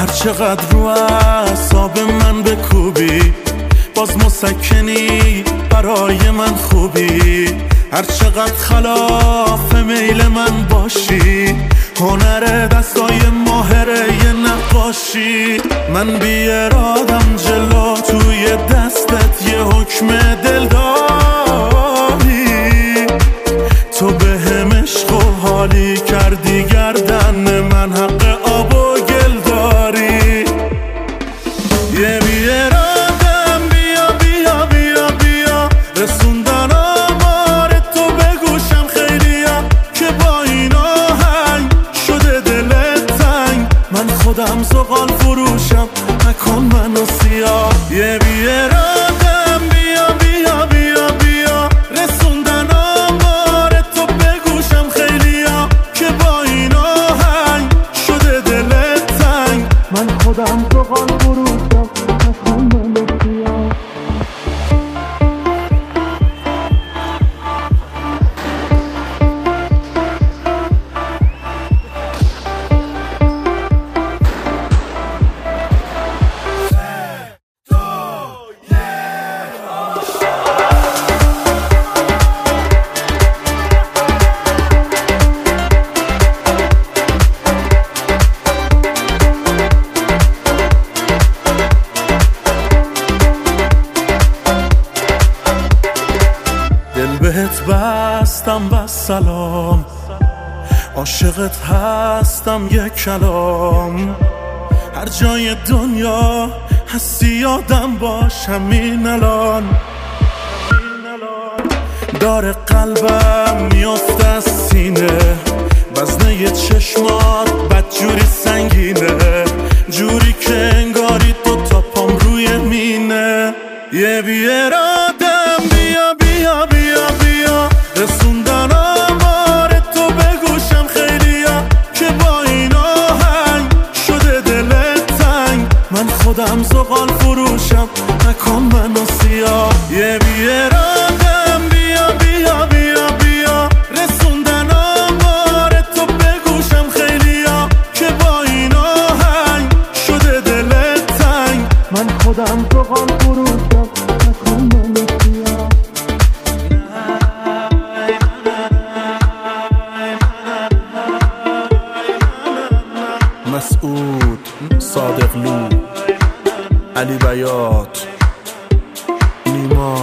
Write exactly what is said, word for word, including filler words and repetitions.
هر چقدر رو اعصاب من بکوبی باز مسکنی برای من خوبی. هر چقدر خلاف میل من باشی هنر دستای ماهره یه نقاشی. من بی ارادم جلو توی دستت یه حکم دل داری. تو به هم عشق و حالی کردی گردن من حق آب و گل داری. یه بی ارادم بیا بیا بیا بیا رسوندن آمار تو به گوشم خیلیا که با این آهنگ شده دلت تنگ. من خودم زغال فروشم نکن منو سیاه. یه بی ارادم بیا بیا بیا بیا رسوندن آمار تو به گوشم خیلیا که با این آهنگ شده دلت تنگ. من خودم زغال فروشم نکن منو سیاه. دل بهت بستم بس سلام عاشقت هستم یک کلام. هر جای دنیا هستی یادم باش همین الان. داره قلبم میافته از سینه وزنه ی چشمات بدجوری سنگینه جوری که انگاری تو تا پام روی مینه. یه بی ارادم بیا بیا بیا بیا رسوندن آمار تو به گوشم خیلیا که با این آهنگ شده دلت تنگ. من خودم زغال فروشم نکن منو سیاه. یه بی ارادم بیا بیا بیا بیا رسوندن آمار تو به گوشم خیلیا که با این آهنگ شده دلت تنگ. من خودم زغال فروشم نکن منو سیاه. مسعود صادقلو علی بیات نیما